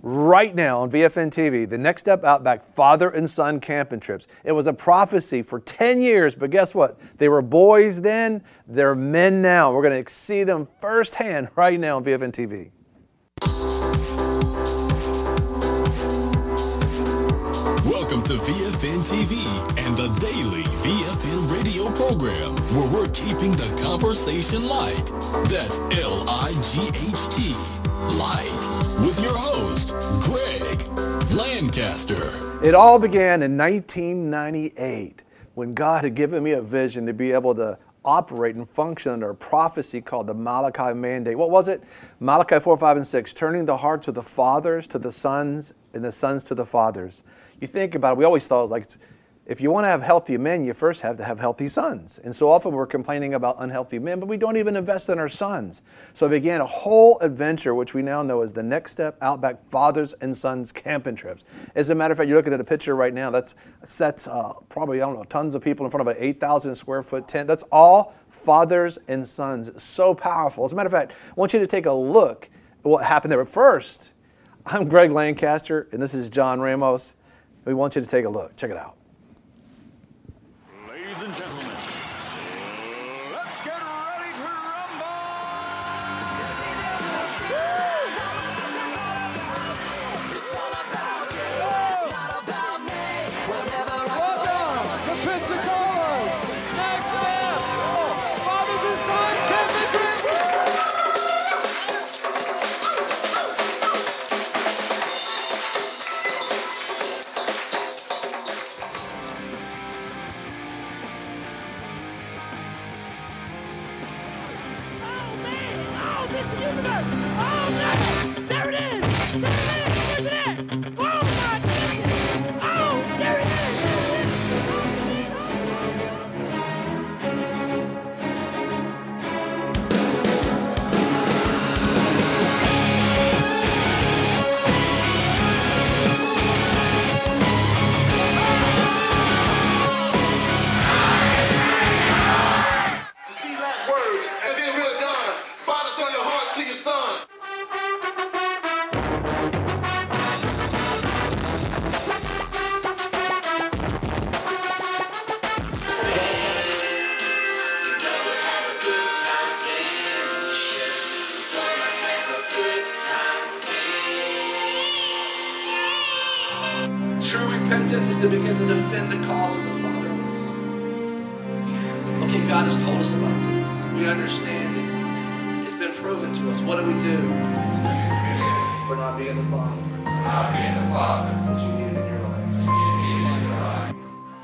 right now on VFN TV, the Next Step Outback father and son camping trips. It was a prophecy for 10 years, but guess what? They were boys then, they're men now. We're going to see them firsthand right now on VFN TV. Welcome to VFN TV and the daily VFN radio program, where we're keeping the conversation light. That's L-I-G-H-T, light, with your host, Greg Lancaster. It all began in 1998 when God had given me a vision to be able to operate and function under a prophecy called the Malachi Mandate. What was it? Malachi 4, 5, and 6, turning the hearts of the fathers to the sons and the sons to the fathers. You think about it, we always thought, like, if you want to have healthy men, you first have to have healthy sons. And so often we're complaining about unhealthy men, but we don't even invest in our sons. So it began a whole adventure, which we now know as the Next Step Outback Fathers and Sons camping trips. As a matter of fact, you're looking at a picture right now, that's probably, I don't know, tons of people in front of an 8,000 square foot tent. That's all fathers and sons. It's so powerful. As a matter of fact, I want you to take a look at what happened there. But first, I'm Greg Lancaster, and this is John Ramos. We want you to take a look. Check it out. Ladies and gentlemen, let's get ready to rumble! It's all about you. It's not about me. Whenever welcome to Pensacola. Next Step, Fathers and Sons Championship. True repentance is to begin to defend the cause of the fatherless. Okay, God has told us about this. We understand it. It's been proven to us. What do we do for not being the father? Not being the father. That you needed in your life. You needed in your life.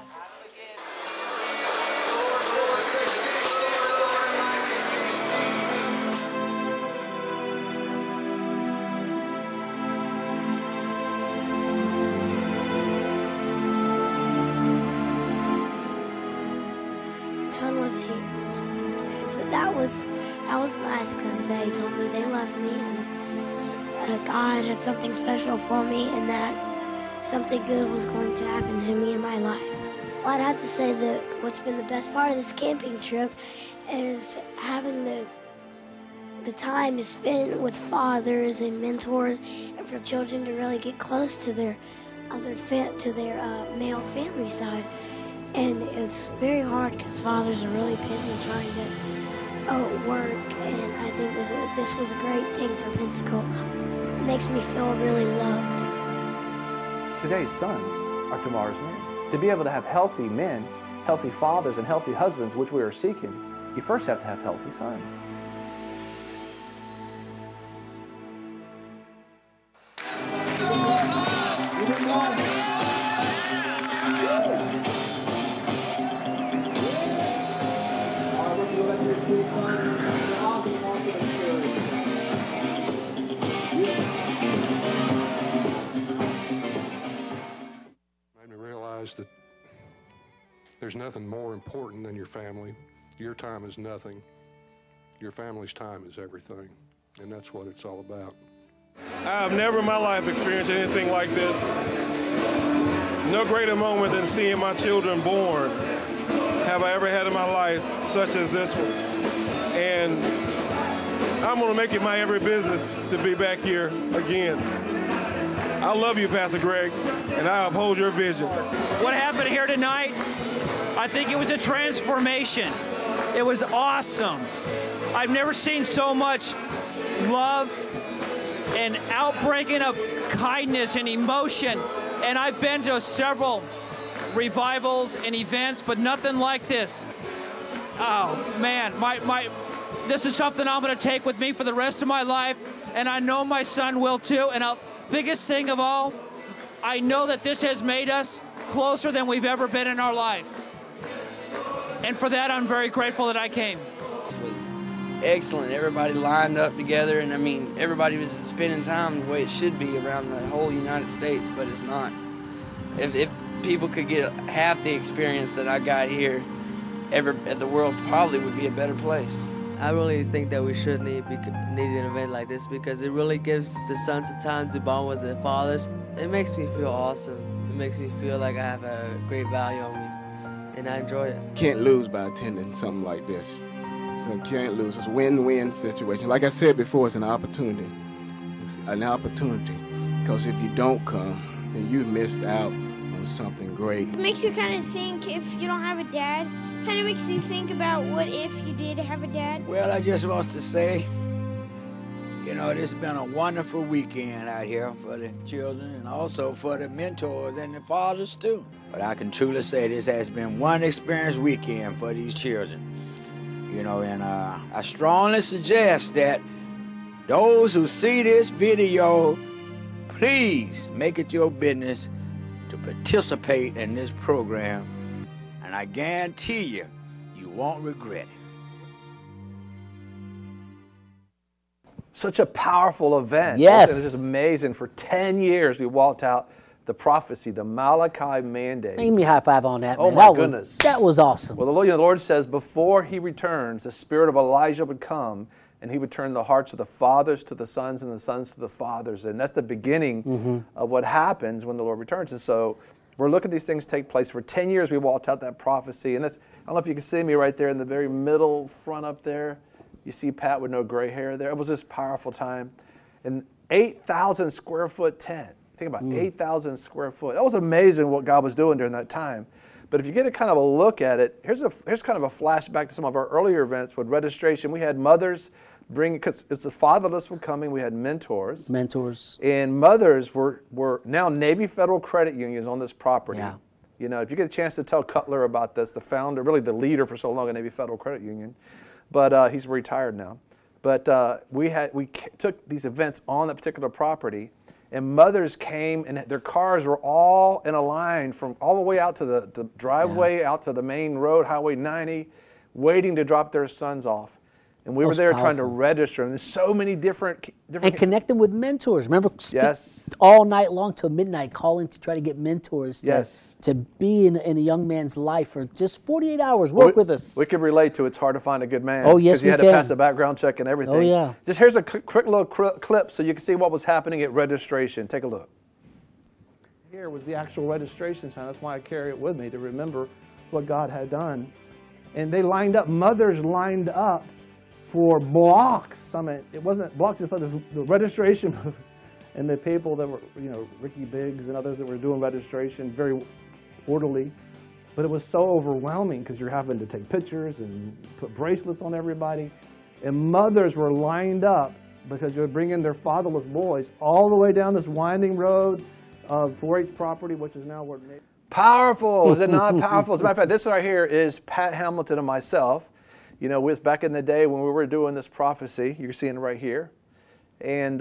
Ton of tears. But that was nice because they told me they loved me and God had something special for me and that something good was going to happen to me in my life. Well, I'd have to say that what's been the best part of this camping trip is having the time to spend with fathers and mentors and for children to really get close to their male family side. And it's very hard because fathers are really busy trying to work, and I think this was a great thing for Pensacola. It makes me feel really loved. Today's sons are tomorrow's men. To be able to have healthy men, healthy fathers, and healthy husbands, which we are seeking, you first have to have healthy sons. Made me realize that there's nothing more important than your family. Your time is nothing. Your family's time is everything, and that's what it's all about. I've never in my life experienced anything like this. No greater moment than seeing my children born have I ever had in my life, such as this one. And I'm going to make it my every business to be back here again. I love you, Pastor Greg, and I uphold your vision. What happened here tonight, I think it was a transformation. It was awesome. I've never seen so much love and outbreaking of kindness and emotion. And I've been to several revivals and events, but nothing like this. Oh man, this is something I'm going to take with me for the rest of my life, and I know my son will too. And biggest thing of all, I know that this has made us closer than we've ever been in our life. And for that, I'm very grateful that I came. It was excellent. Everybody lined up together, and I mean, everybody was spending time the way it should be around the whole United States, but it's not. If people could get half the experience that I got here, the world probably would be a better place. I really think that we should need an event like this because it really gives the sons a time to bond with the fathers. It makes me feel awesome. It makes me feel like I have a great value on me, and I enjoy it. Can't lose by attending something like this. So can't lose. It's a win-win situation. Like I said before, it's an opportunity. It's an opportunity because if you don't come, then you've missed out on something great. It makes you kind of think if you don't have a dad. Kind of makes you think about what if you did have a dad. Well, I just want to say, you know, this has been a wonderful weekend out here for the children and also for the mentors and the fathers too. But I can truly say this has been one experience weekend for these children. You know, and I strongly suggest that those who see this video, please make it your business to participate in this program. And I guarantee you, you won't regret it. Such a powerful event. Yes. It was just amazing. For 10 years, we walked out the prophecy, the Malachi mandate. Give me a high five on that, man. Oh, my goodness. That was awesome. Well, the Lord says before he returns, the spirit of Elijah would come, and he would turn the hearts of the fathers to the sons and the sons to the fathers. And that's the beginning of what happens when the Lord returns. And so we're looking at these things take place. For 10 years, we walked out that prophecy. And that's, I don't know if you can see me right there in the very middle front up there. You see Pat with no gray hair there. It was this powerful time. An 8,000 square foot tent. Think about 8,000 square foot. That was amazing what God was doing during that time. But if you get a kind of a look at it, here's kind of a flashback to some of our earlier events with registration. We had mothers bring, because it's the fatherless were coming, we had mentors. And mothers were now Navy Federal Credit Unions on this property. Yeah. You know, if you get a chance to tell Cutler about this, the founder, really the leader for so long at Navy Federal Credit Union, but he's retired now. But we took these events on that particular property, and mothers came, and their cars were all in a line from all the way out to the driveway, out to the main road, Highway 90, waiting to drop their sons off. And we were there trying to register, and there's so many different and connect them with mentors. Remember, yes, all night long till midnight, calling to try to get mentors to be in a young man's life for just 48 hours. Work with us. We could relate to it's hard to find a good man. Oh, yes, because you had to pass the background check and everything. Oh, yeah. Just here's a quick little clip so you can see what was happening at registration. Take a look. Here was the actual registration sign. That's why I carry it with me, to remember what God had done. And they lined up, mothers lined up for blocks. I mean, it wasn't blocks, it's like the registration and the people that were, you know, Ricky Biggs and others that were doing registration, very orderly. But it was so overwhelming because you're having to take pictures and put bracelets on everybody. And mothers were lined up because they were bringing their fatherless boys all the way down this winding road of 4-H property, which is now where... Powerful, is it not powerful? As a matter of fact, this right here is Pat Hamilton and myself. You know, with back in the day when we were doing this prophecy, you're seeing it right here. And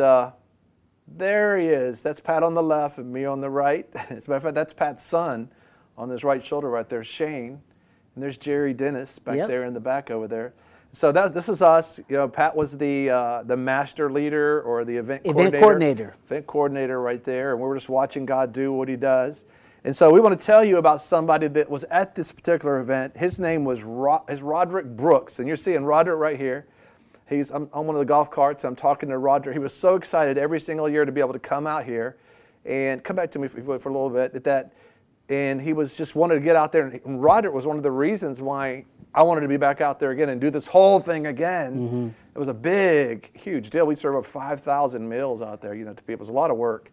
there he is. That's Pat on the left and me on the right. As a matter of fact, that's Pat's son on his right shoulder right there, Shane. And there's Jerry Dennis back there in the back over there. So this is us. You know, Pat was the master leader or the event coordinator. Event coordinator right there. And we were just watching God do what he does. And so we want to tell you about somebody that was at this particular event. His name was Roderick Brooks, and you're seeing Roderick right here. I'm on one of the golf carts. I'm talking to Roderick. He was so excited every single year to be able to come out here and come back to me for a little bit. And he was just wanted to get out there. And Roderick was one of the reasons why I wanted to be back out there again and do this whole thing again. It was a big, huge deal. We served over 5,000 meals out there, you know, to people. It was a lot of work.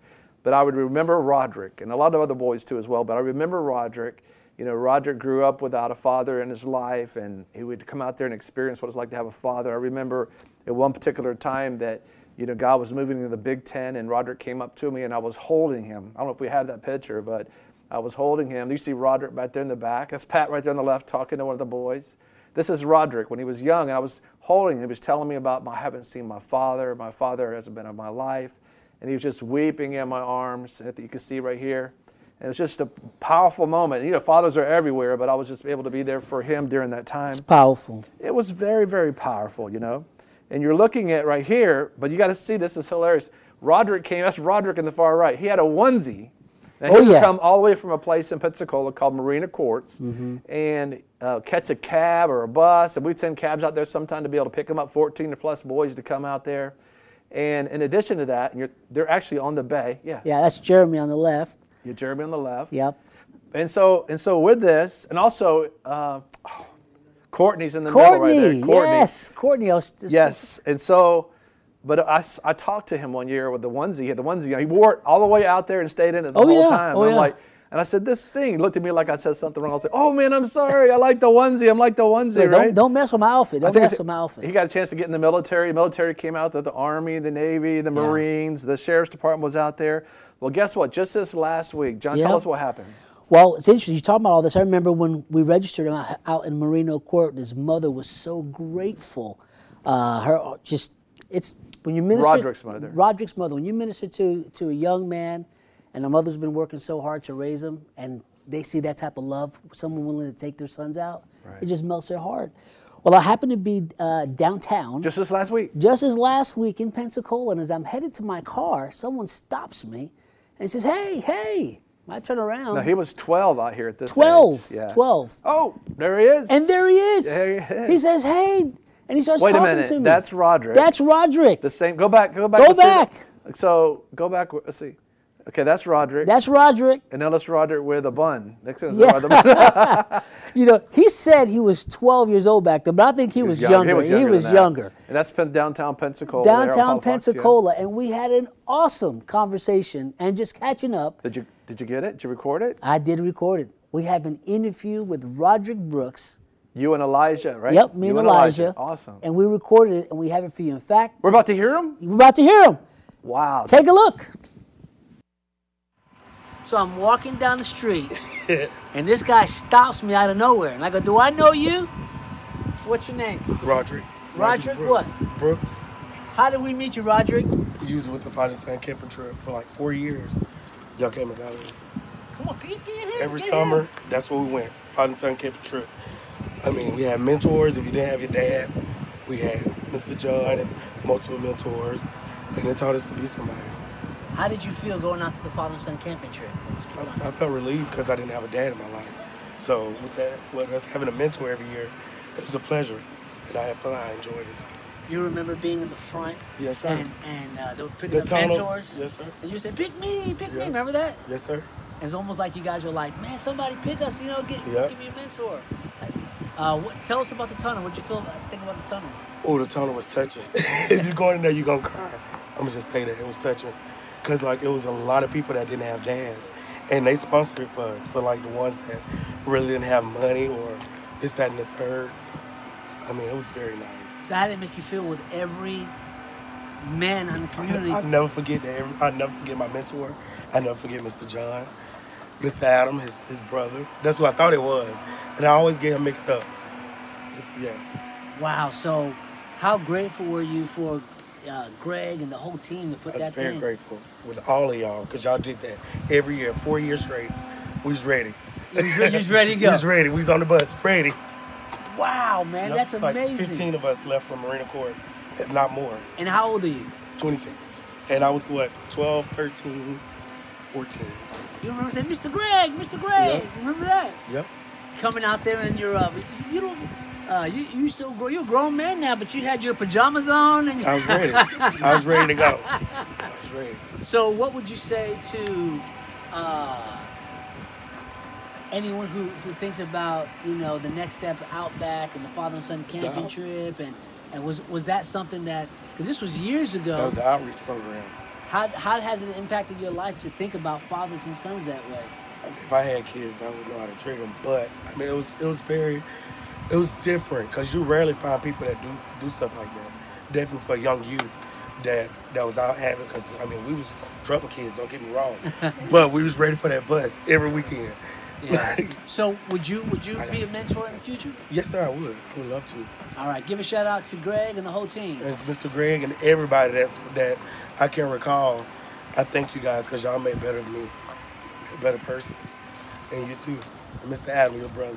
But I would remember Roderick, and a lot of other boys too as well, but I remember Roderick. You know, Roderick grew up without a father in his life, and he would come out there and experience what it's like to have a father. I remember at one particular time that, you know, God was moving into the Big Ten, and Roderick came up to me, and I was holding him. I don't know if we have that picture, but I was holding him. You see Roderick right there in the back. That's Pat right there on the left talking to one of the boys. This is Roderick when he was young, and I was holding him. He was telling me about, I haven't seen my father. My father hasn't been in my life. And he was just weeping in my arms, that you can see right here. And it was just a powerful moment. You know, fathers are everywhere, but I was just able to be there for him during that time. It's powerful. It was very, very powerful, you know. And you're looking at right here, but you got to see, this is hilarious. Roderick came, that's Roderick in the far right. He had a onesie. Now, he would come all the way from a place in Pensacola called Marina Courts and catch a cab or a bus. And we'd send cabs out there sometime to be able to pick them up, 14 plus boys to come out there. And in addition to that, they're actually on the bay. Yeah. Yeah, that's Jeremy on the left. Yeah, Jeremy on the left. Yep. And so with this, and also Courtney's in the middle right there. Courtney. Yes, Courtney. Yes, and so, but I talked to him one year with the onesie. He had the onesie on. He wore it all the way out there and stayed in it the whole time. I'm like, and I said, this thing. He looked at me like I said something wrong. I was like, oh man, I'm sorry. I like the onesie. I'm like the onesie, right? Don't mess with my outfit. Don't mess with my outfit. He got a chance to get in the military. The military came out, the Army, the Navy, the Marines, the Sheriff's Department was out there. Well, guess what? Just this last week, John, tell us what happened. Well, it's interesting. You talk about all this. I remember when we registered him out in Marino Court, his mother was so grateful. When you minister, Roderick's mother. When you minister to a young man, and the mother's been working so hard to raise him, and they see that type of love, someone willing to take their sons out, it just melts their heart. Well, I happened to be downtown. Just this last week? Just this last week in Pensacola, and as I'm headed to my car, someone stops me and says, hey. I turn around. No, he was 12 out here at this 12. age. Yeah. 12. Oh, there he is. And there he is. There he is. He says, hey, and he starts talking to me. Wait a minute, that's Roderick. That's Roderick. The same, go back. Go back. So, go back, let's see. Okay, that's Roderick. That's Roderick. And now let's Roderick with a bun. Next thing You know, he said he was 12 years old back then, but I think he was younger. He was younger. And that's downtown Pensacola. Downtown Pensacola, and we had an awesome conversation and just catching up. Did you get it? Did you record it? I did record it. We have an interview with Roderick Brooks. You and Elijah, right? Yep, me and Elijah. Awesome. And we recorded it, and we have it for you. In fact, we're about to hear him? We're about to hear him. Wow. Take a look. So I'm walking down the street, and this guy stops me out of nowhere. And I go, do I know you? What's your name? Roderick. Roderick what? Brooks. How did we meet you, Roderick? You was with the Father and Son camping trip for like 4 years. Y'all came and got us. Come on, get him. Every summer, that's where we went. Father and Son camping trip. I mean, we had mentors. If you didn't have your dad, we had Mr. John and multiple mentors. And it taught us to be somebody. How did you feel going out to the Father and Son camping trip? I felt relieved because I didn't have a dad in my life. So with us having a mentor every year, it was a pleasure. And I had fun. I enjoyed it. You remember being in the front? Yes, sir. And they were picking up mentors? Yes, sir. And you said, pick me. Remember that? Yes, sir. It's almost like you guys were like, man, somebody pick us, give me a mentor. Tell us about the tunnel. What did you think about the tunnel? Oh, the tunnel was touching. If you're going in there, you're going to cry. I'm going to just say that. It was touching. Because, it was a lot of people that didn't have dads. And they sponsored it for us, for, the ones that really didn't have money or this, that, and the third. I mean, it was very nice. So how did it make you feel with every man in the community? I'll never forget that. I'll never forget my mentor. I'll never forget Mr. John. Mr. Adam, his brother. That's who I thought it was. And I always get him mixed up. Wow, so how grateful were you for Greg and the whole team to put that thing? I was very grateful with all of y'all because y'all did that every year, 4 years straight. We was ready. You was ready to go? We was ready. We was on the bus, ready. Wow, man, that's amazing. 15 of us left from Marina Court, if not more. And how old are you? 26. And I was, 12, 13, 14. You remember saying, Mr. Greg? Yep. Remember that? Yep. Coming out there and you're, you're a grown man now, but you had your pajamas on. And I was ready. I was ready to go. I was ready. So what would you say to anyone who thinks about, the next step out back and the Father and Son camping trip, and was that something that, because this was years ago. That was the outreach program. How has it impacted your life to think about fathers and sons that way? If I had kids, I would know how to treat them. But I mean, it was different because you rarely find people that do stuff like that. Definitely for young youth that was out having. Because I mean, we was trouble kids. Don't get me wrong, but we was ready for that bus every weekend. Yeah. So would you be a mentor in the future? Yes, sir. I would. I would love to. All right. Give a shout out to Greg and the whole team. And Mr. Greg and everybody that I can recall. I thank you guys because y'all made better of me, a better person. And you too. And Mr. Adam, your brother.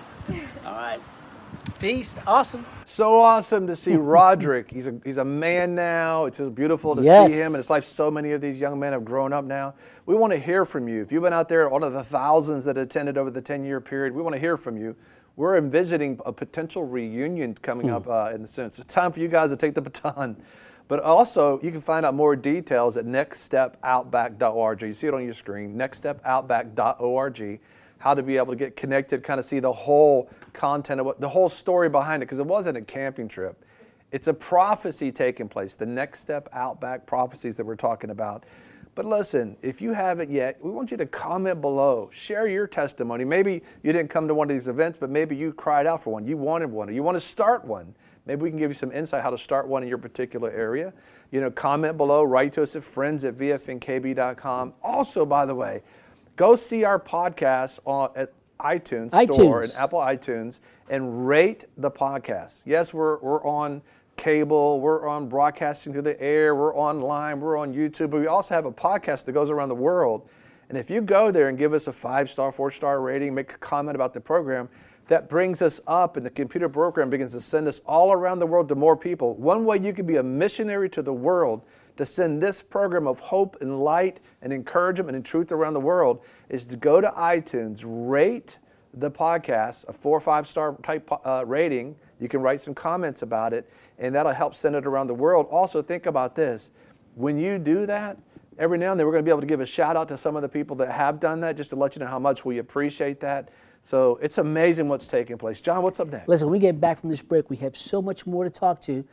All right. Peace. Awesome. So awesome to see Roderick. He's a man now. It's just beautiful to see him in his life. So many of these young men have grown up now. We want to hear from you. If you've been out there, one of the thousands that attended over the 10-year period, we want to hear from you. We're envisioning a potential reunion coming up in the soon. So it's time for you guys to take the baton. But also, you can find out more details at nextstepoutback.org. You see it on your screen, nextstepoutback.org, how to be able to get connected, kind of see the whole content of the whole story behind it, because it wasn't a camping trip. It's a prophecy taking place, the Next Step Outback prophecies that we're talking about. But listen, if you haven't yet, we want you to comment below, share your testimony. Maybe you didn't come to one of these events, but maybe you cried out for one, you wanted one, or you want to start one. Maybe we can give you some insight how to start one in your particular area. You know, comment below, write to us at friends@vfnkb.com. Also, by the way, go see our podcast at iTunes Store and Apple iTunes and rate the podcast. Yes, we're on cable, we're on broadcasting through the air, we're online, we're on YouTube, but we also have a podcast that goes around the world. And if you go there and give us a 5-star, 4-star rating, make a comment about the program, that brings us up, and the computer program begins to send us all around the world to more people. One way you can be a missionary to the world to send this program of hope and light and encouragement and truth around the world is to go to iTunes, rate the podcast, a 4 or 5-star type rating. You can write some comments about it, and that'll help send it around the world. Also, think about this. When you do that, every now and then we're going to be able to give a shout out to some of the people that have done that, just to let you know how much we appreciate that. So it's amazing what's taking place. John, what's up next? Listen, when we get back from this break, we have so much more to talk to,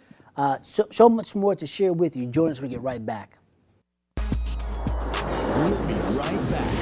so much more to share with you. Join us when we get right back. We'll be right back.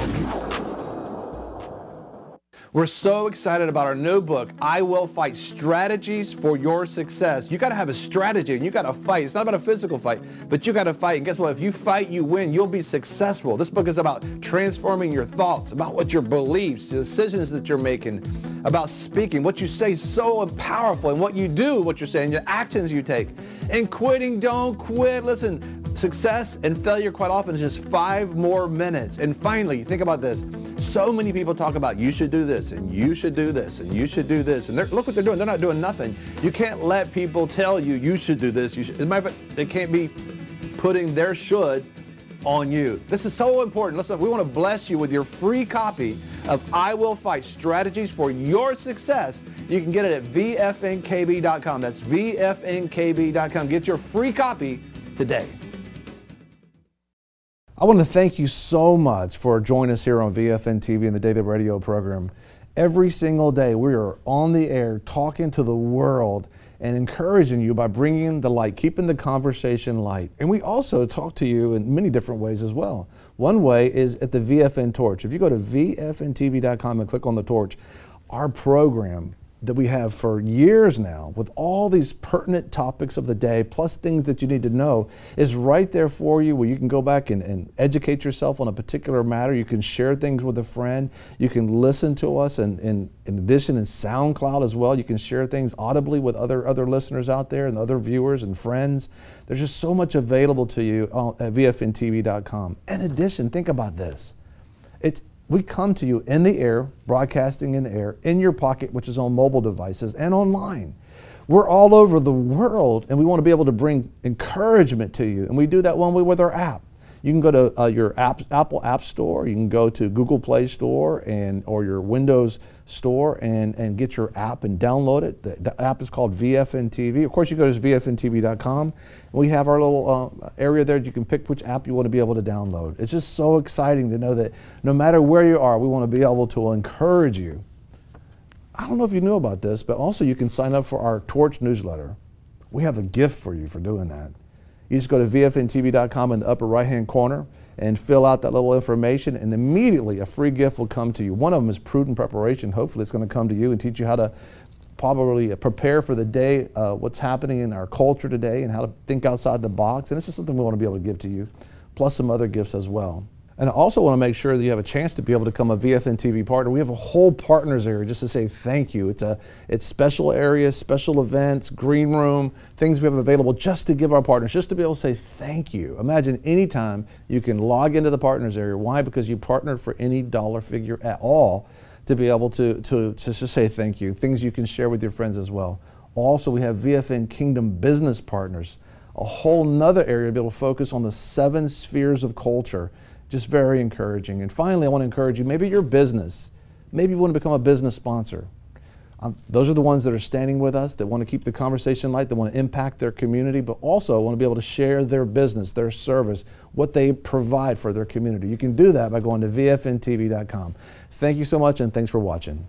We're so excited about our new book, I Will Fight, Strategies for Your Success. You got to have a strategy and you got to fight. It's not about a physical fight, but you got to fight. And guess what? If you fight, you win. You'll be successful. This book is about transforming your thoughts, about what your beliefs, the decisions that you're making, about speaking. What you say is so powerful, and what you do, what you're saying, your actions you take. And quitting, don't quit. Listen, success and failure quite often is just 5 more minutes. And finally, think about this. So many people talk about you should do this, and you should do this, and you should do this. And look what they're doing. They're not doing nothing. You can't let people tell you you should do this. As a matter of fact, they can't be putting their should on you. This is so important. Listen, we want to bless you with your free copy of I Will Fight, Strategies for Your Success. You can get it at vfnkb.com. That's vfnkb.com. Get your free copy today. I want to thank you so much for joining us here on VFN TV and the Daily Radio program. Every single day we are on the air talking to the world and encouraging you by bringing the light, keeping the conversation light. And we also talk to you in many different ways as well. One way is at the VFN Torch. If you go to vfntv.com and click on the torch, our program that we have for years now with all these pertinent topics of the day plus things that you need to know is right there for you, where you can go back and educate yourself on a particular matter. You can share things with a friend. You can listen to us, and in addition in SoundCloud as well. You can share things audibly with other listeners out there and other viewers and friends. There's just so much available to you at vfntv.com. In addition, think about this. We come to you in the air, broadcasting in the air, in your pocket, which is on mobile devices, and online. We're all over the world, and we want to be able to bring encouragement to you. And we do that one way with our app. You can go to your Apple App Store. You can go to Google Play Store or your Windows Store and get your app and download it. The app is called VFN TV. Of course, you go to vfntv.com. And we have our little area there. You can pick which app you want to be able to download. It's just so exciting to know that no matter where you are, we want to be able to encourage you. I don't know if you knew about this, but also you can sign up for our Torch newsletter. We have a gift for you for doing that. You just go to vfntv.com in the upper right-hand corner and fill out that little information, and immediately a free gift will come to you. One of them is Prudent Preparation. Hopefully it's going to come to you and teach you how to probably prepare for the day, what's happening in our culture today and how to think outside the box. And this is something we want to be able to give to you, plus some other gifts as well. And I also want to make sure that you have a chance to be able to become a VFN TV partner. We have a whole partners area just to say thank you. It's special areas, special events, green room, things we have available just to give our partners, just to be able to say thank you. Imagine anytime you can log into the partners area. Why? Because you partnered for any dollar figure at all to be able to just say thank you. Things you can share with your friends as well. Also, we have VFN Kingdom Business Partners, a whole nother area to be able to focus on the 7 spheres of culture. Just very encouraging. And finally, I want to encourage you, maybe your business, maybe you want to become a business sponsor. Those are the ones that are standing with us, that want to keep the conversation light, that want to impact their community, but also want to be able to share their business, their service, what they provide for their community. You can do that by going to vfntv.com. Thank you so much, and thanks for watching.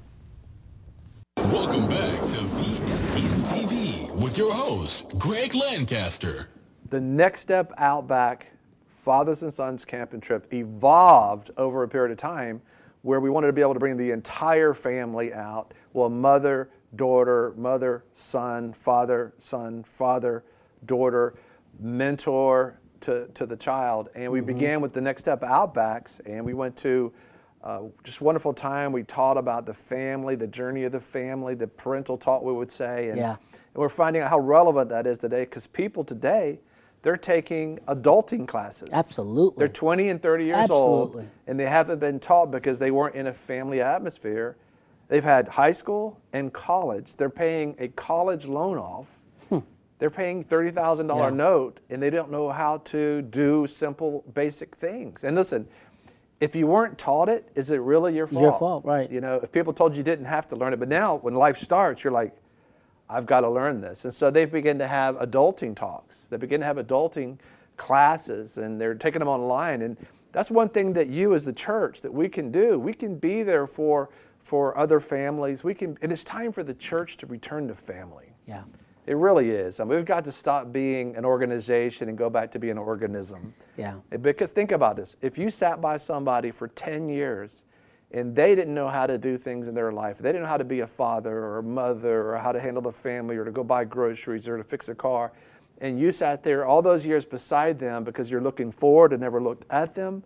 Welcome back to VFN TV with your host, Greg Lancaster. The Next Step Outback Fathers and Sons Camp and Trip evolved over a period of time where we wanted to be able to bring the entire family out. Well, mother, daughter, son, father, daughter, mentor to the child. And we began with the Next Step Outbacks, and we went to just a wonderful time. We taught about the family, the journey of the family, the parental talk, we would say. And we're finding out how relevant that is today, because people today, they're taking adulting classes. Absolutely. They're 20 and 30 years old, and they haven't been taught because they weren't in a family atmosphere. They've had high school and college. They're paying a college loan off. They're paying $30,000 note, and they don't know how to do simple, basic things. And listen, if you weren't taught it, is it really your fault? Your fault, right. You know, if people told you didn't have to learn it, but now when life starts, you're like, I've got to learn this. And so they begin to have adulting talks. They begin to have adulting classes, and they're taking them online. And that's one thing that you as the church that we can do. We can be there for other families. And it's time for the church to return to family. Yeah. It really is. I mean, we've got to stop being an organization and go back to being an organism. Yeah. Because think about this. If you sat by somebody for 10 years and they didn't know how to do things in their life, they didn't know how to be a father or a mother or how to handle the family or to go buy groceries or to fix a car, and you sat there all those years beside them because you're looking forward and never looked at them,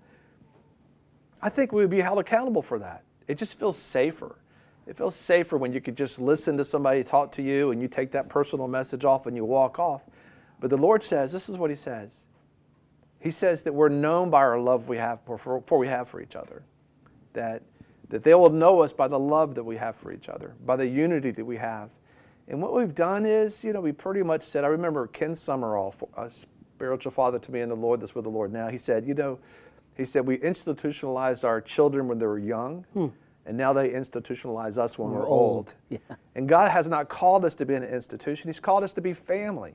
I think we would be held accountable for that. It just feels safer. It feels safer when you could just listen to somebody talk to you and you take that personal message off and you walk off. But the Lord says, this is what He says. He says that we're known by our love we have for we have for each other. That they will know us by the love that we have for each other, by the unity that we have. And what we've done is, we pretty much said, I remember Ken Summerall, a spiritual father to me in the Lord that's with the Lord now, he said, we institutionalized our children when they were young, and now they institutionalize us when we're old. Yeah. And God has not called us to be an institution, He's called us to be family.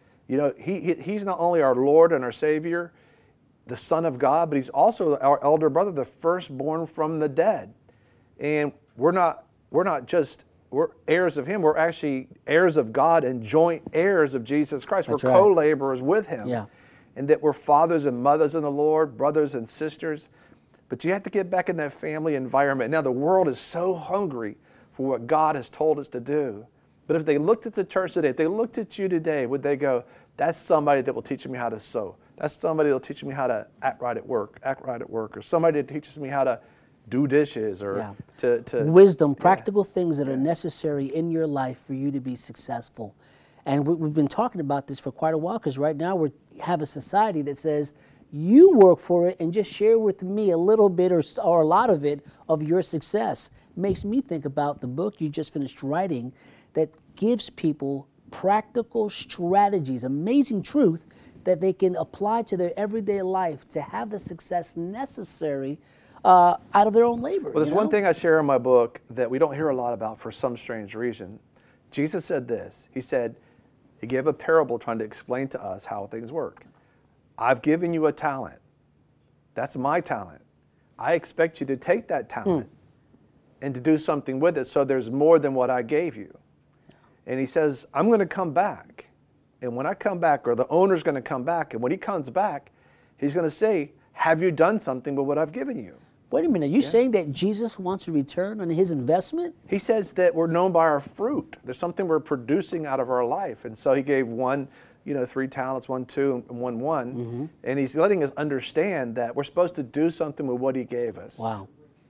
He's not only our Lord and our Savior, the Son of God, but He's also our elder brother, the firstborn from the dead. And we're not just heirs of Him, we're actually heirs of God and joint heirs of Jesus Christ. That's we're right. co-laborers with Him. Yeah. And that we're fathers and mothers in the Lord, brothers and sisters. But you have to get back in that family environment. Now the world is so hungry for what God has told us to do. But if they looked at the church today, if they looked at you today, would they go, that's somebody that will teach me how to sew. That's somebody that will teach me how to act right at work. Or somebody that teaches me how to do dishes or to wisdom, practical things that are necessary in your life for you to be successful. And we've been talking about this for quite a while, because right now we have a society that says, you work for it and just share with me a little bit or a lot of it of your success. Makes me think about the book you just finished writing that gives people practical strategies, amazing truth that they can apply to their everyday life to have the success necessary out of their own labor. Well, there's one thing I share in my book that we don't hear a lot about for some strange reason. Jesus said this. He said, He gave a parable trying to explain to us how things work. I've given you a talent. That's my talent. I expect you to take that talent and to do something with it so there's more than what I gave you. And He says, I'm going to come back And when I come back, or the owner's going to come back, and when he comes back, he's going to say, have you done something with what I've given you? Wait a minute, are you saying that Jesus wants a return on his investment? He says that we're known by our fruit. There's something we're producing out of our life. And so he gave one, 3 talents, 1, 2, and 1, 1. Mm-hmm. And he's letting us understand that we're supposed to do something with what he gave us. Wow.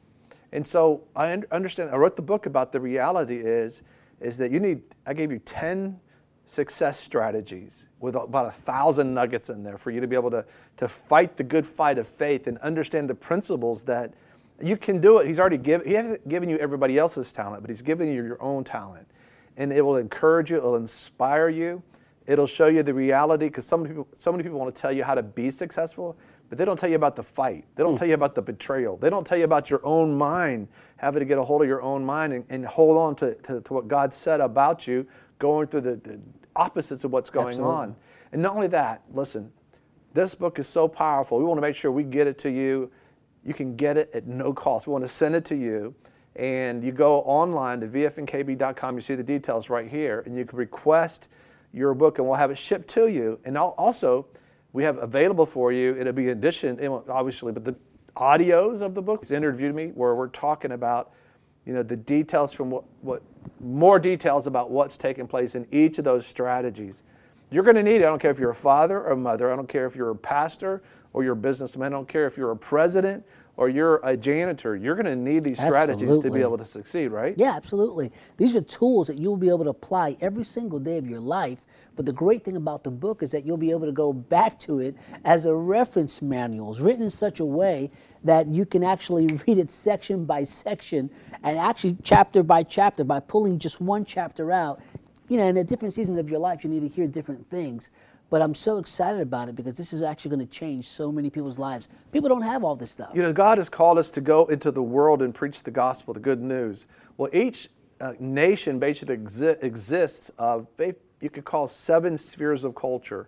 And so I understand, I wrote the book about the reality is that I gave you 10 success strategies with about 1,000 nuggets in there for you to be able to fight the good fight of faith and understand the principles that you can do it. He hasn't given you everybody else's talent, but he's given you your own talent. And it will encourage you, it'll inspire you, it'll show you the reality, because so many people want to tell you how to be successful, but they don't tell you about the fight. They don't tell you about the betrayal. They don't tell you about your own mind, having to get a hold of your own mind and hold on to what God said about you, going through the opposites of what's going on. And not only that, listen, this book is so powerful. We want to make sure we get it to you. You can get it at no cost. We want to send it to you. And you go online to vfnkb.com. You see the details right here. And you can request your book, and we'll have it shipped to you. And also, we have available for you, it'll be in addition, obviously, but the audios of the book. He's interviewed me where we're talking about the details from what more details about what's taking place in each of those strategies. You're going to need it. I don't care if you're a father or a mother. I don't care if you're a pastor or you're a businessman. I don't care if you're a president or you're a janitor. You're going to need these strategies to be able to succeed, right? Yeah, absolutely. These are tools that you'll be able to apply every single day of your life. But the great thing about the book is that you'll be able to go back to it as a reference manual. It's written in such a way that you can actually read it section by section and actually chapter by chapter by pulling just one chapter out. In the different seasons of your life, you need to hear different things. But I'm so excited about it because this is actually going to change so many people's lives. People don't have all this stuff. God has called us to go into the world and preach the gospel, the good news. Well, each nation basically exists of, you could call 7 spheres of culture.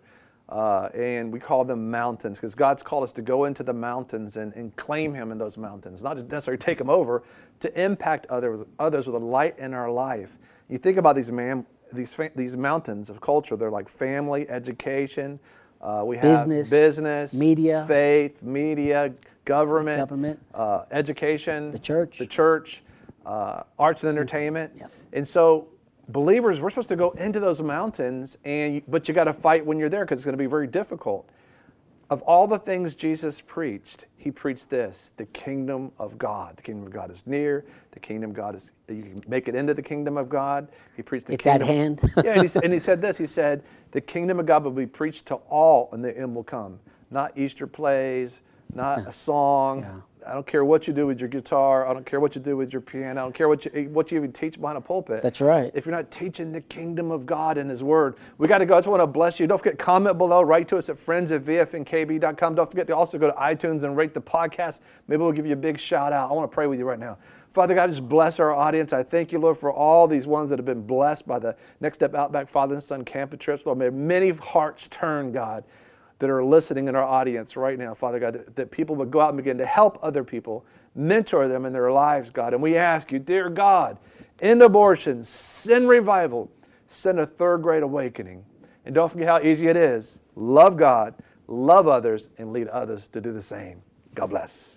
And we call them mountains because God's called us to go into the mountains and claim Him in those mountains, not just necessarily take them over, to impact others with a light in our life. You think about these mountains of culture. They're like family, education. We have business, media, faith, media, government, education, the church, arts and entertainment. Yep. And so believers, we're supposed to go into those mountains, but you got to fight when you're there because it's going to be very difficult. Of all the things Jesus preached, He preached this: the kingdom of God. The kingdom of God is near. The kingdom of God is, you can make it into the kingdom of God. He preached the kingdom. It's at hand. Yeah, and he said this. He said, the kingdom of God will be preached to all, and the end will come. Not Easter plays, not a song. Yeah. I don't care what you do with your guitar. I don't care what you do with your piano. I don't care what you even teach behind a pulpit. That's right. If you're not teaching the kingdom of God and His Word, we got to go. I just want to bless you. Don't forget, comment below. Write to us at friends@vfnkb.com. Don't forget to also go to iTunes and rate the podcast. Maybe we'll give you a big shout out. I want to pray with you right now. Father God, just bless our audience. I thank you, Lord, for all these ones that have been blessed by the Next Step Outback Father and Son camping trips. Lord, may many hearts turn, God, that are listening in our audience right now, Father God, that people would go out and begin to help other people, mentor them in their lives, God. And we ask you, dear God, end abortion, send revival, send a third-grade awakening. And don't forget how easy it is. Love God, love others, and lead others to do the same. God bless.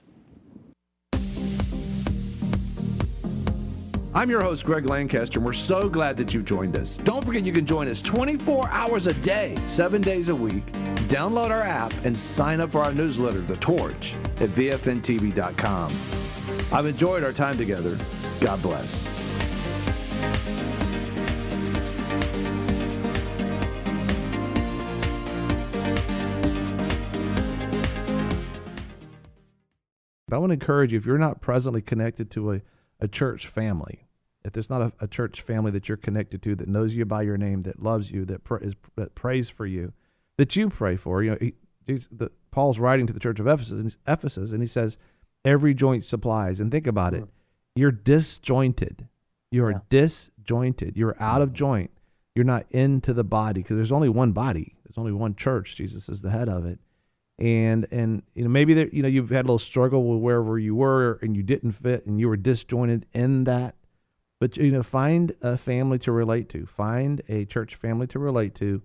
I'm your host, Greg Lancaster, and we're so glad that you joined us. Don't forget you can join us 24 hours a day, 7 days a week. Download our app and sign up for our newsletter, The Torch, at vfntv.com. I've enjoyed our time together. God bless. But I want to encourage you, if you're not presently connected to a church family, if there's not a church family that you're connected to that knows you by your name, that loves you, that prays for you, that you pray for, Paul's writing to the church of Ephesus, and he says, every joint supplies. And think about it. You're disjointed. You're disjointed. You're out of joint. You're not into the body because there's only one body. There's only one church. Jesus is the head of it. And maybe that you've had a little struggle with wherever you were and you didn't fit and you were disjointed in that. But find a family to relate to. Find a church family to relate to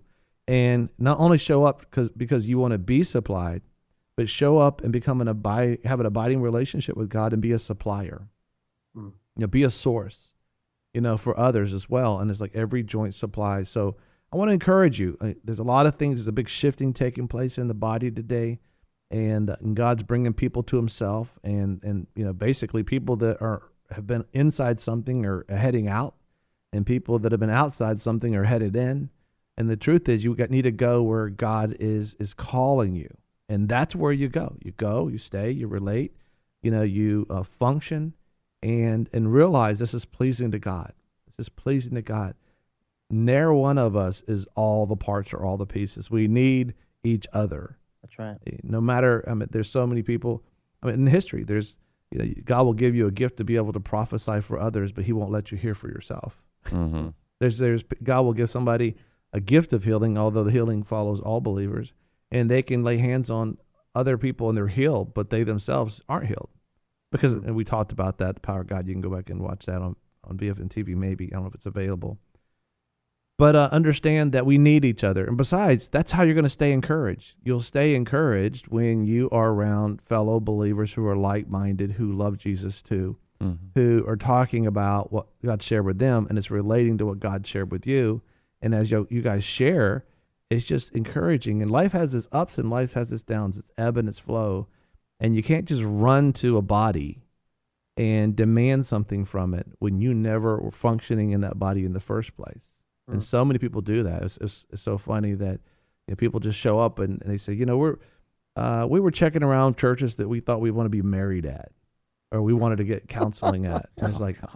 And not only show up because you want to be supplied, but show up and have an abiding relationship with God and be a supplier. Mm. Be a source, for others as well. And it's like every joint supplies. So I want to encourage you. There's a lot of things. There's a big shifting taking place in the body today, and God's bringing people to Himself, and basically people that have been inside something are heading out, and people that have been outside something are headed in. And the truth is, you need to go where God is calling you, and that's where you go. You go, you stay, you relate, you function, and realize this is pleasing to God. This is pleasing to God. Ne'er one of us is all the parts or all the pieces. We need each other. That's right. No matter, there's so many people. In history, there's God will give you a gift to be able to prophesy for others, but He won't let you hear for yourself. Mm-hmm. There's God will give somebody a gift of healing, although the healing follows all believers, and they can lay hands on other people and they're healed, but they themselves aren't healed. Because, and we talked about that, the Power of God. You can go back and watch that on BFN TV, maybe. I don't know if it's available. But understand that we need each other. And besides, that's how you're going to stay encouraged. You'll stay encouraged when you are around fellow believers who are like-minded, who love Jesus too, who are talking about what God shared with them, and it's relating to what God shared with you. And as you guys share, it's just encouraging. And life has its ups and life has its downs. It's ebb and its flow. And you can't just run to a body and demand something from it when you never were functioning in that body in the first place. And so many people do that. It's so funny that people just show up and they say, we were checking around churches that we thought we want to be married at, or we wanted to get counseling at. And it's like,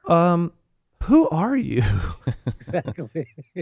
who are you? Exactly.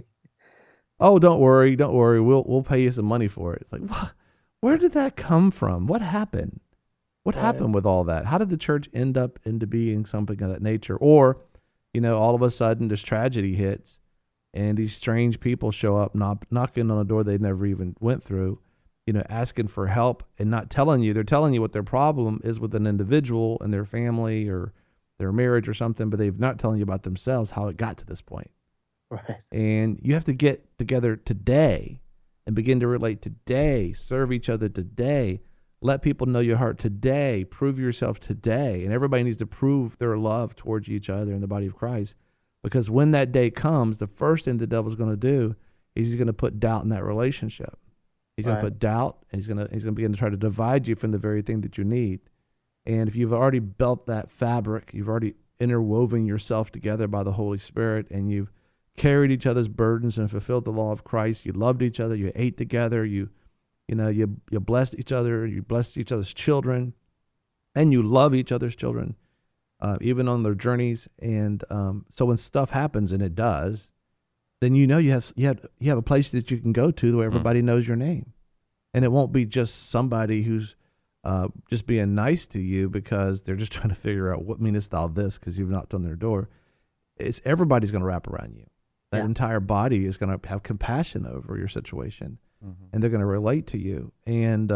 Oh, don't worry. We'll pay you some money for it. It's like, what? Where did that come from? What happened? What happened with all that? How did the church end up into being something of that nature? Or, all of a sudden this tragedy hits and these strange people show up knocking on a door they never even went through, asking for help and not telling you. They're telling you what their problem is with an individual and their family or their marriage or something, but they're not telling you about themselves, how it got to this point. Right. And you have to get together today and begin to relate today, serve each other today, let people know your heart today, prove yourself today. And everybody needs to prove their love towards each other in the body of Christ. Because when that day comes, the first thing the devil's going to do is he's going to put doubt in that relationship. He's going to put doubt, and he's going to begin to try to divide you from the very thing that you need. And if you've already built that fabric, you've already interwoven yourself together by the Holy Spirit, and you've carried each other's burdens and fulfilled the law of Christ. You loved each other. You ate together. You blessed each other. You blessed each other's children, and you love each other's children, even on their journeys. And so when stuff happens, and it does, then you have a place that you can go to where everybody knows your name, and it won't be just somebody who's just being nice to you because they're just trying to figure out what meanest thou this because you've knocked on their door. It's everybody's going to wrap around you. That entire body is going to have compassion over your situation, and they're going to relate to you. And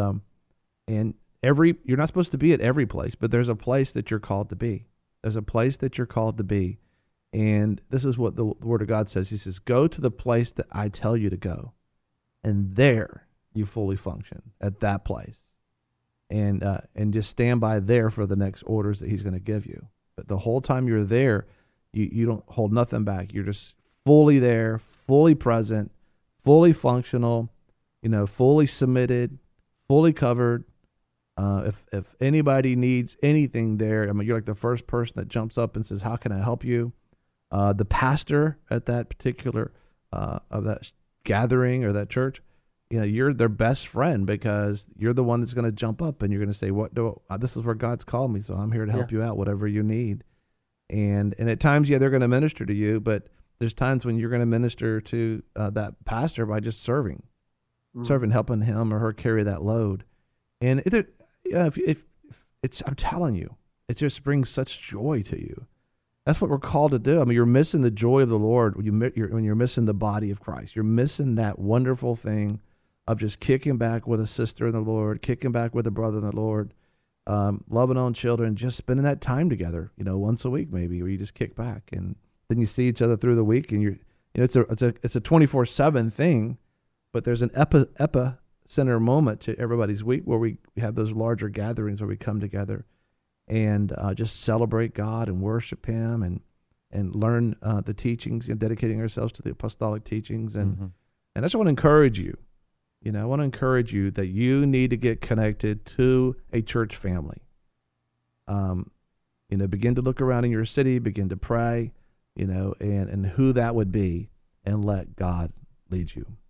you're not supposed to be at every place, but there's a place that you're called to be. There's a place that you're called to be. And this is what the Word of God says. He says, go to the place that I tell you to go, and there you fully function at that place. And just stand by there for the next orders that He's going to give you. But the whole time you're there, you don't hold nothing back. You're just fully there, fully present, fully functional, fully submitted, fully covered. If anybody needs anything there, you're like the first person that jumps up and says, how can I help you? The pastor at that particular of that gathering or that church, you're their best friend because you're the one that's going to jump up and you're going to say, this is where God's called me, so I'm here to help you out, whatever you need. And at times, they're going to minister to you, but there's times when you're going to minister to that pastor by just serving, helping him or her carry that load. And if I'm telling you, it just brings such joy to you. That's what we're called to do. You're missing the joy of the Lord when you're missing the body of Christ. You're missing that wonderful thing of just kicking back with a sister in the Lord, kicking back with a brother in the Lord, loving on children, just spending that time together, once a week maybe, where you just kick back and then you see each other through the week, and it's a 24/7 thing, But there's an epicenter moment to everybody's week where we have those larger gatherings where we come together and just celebrate God and worship Him and learn the teachings, dedicating ourselves to the apostolic teachings. And I just want to encourage you. I want to encourage you that you need to get connected to a church family. Begin to look around in your city, begin to pray, and who that would be, and let God lead you.